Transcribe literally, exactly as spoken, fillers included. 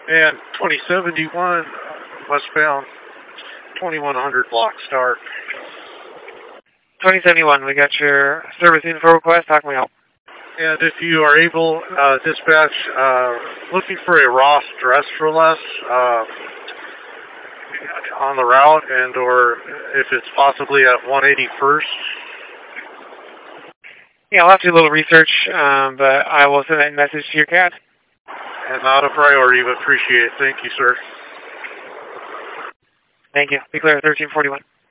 And twenty seventy-one, westbound, twenty-one hundred block start. twenty seventy-one, we got your service info request. How can we help? And if you are able, uh, dispatch, uh, looking for a Ross dress for less, uh, on the route, and or if it's possibly at one eighty-first. Yeah, I'll have to do a little research, um, but I will send that message to your cat. And not a priority, but appreciate it. Thank you, sir. Thank you. Be clear, thirteen forty-one.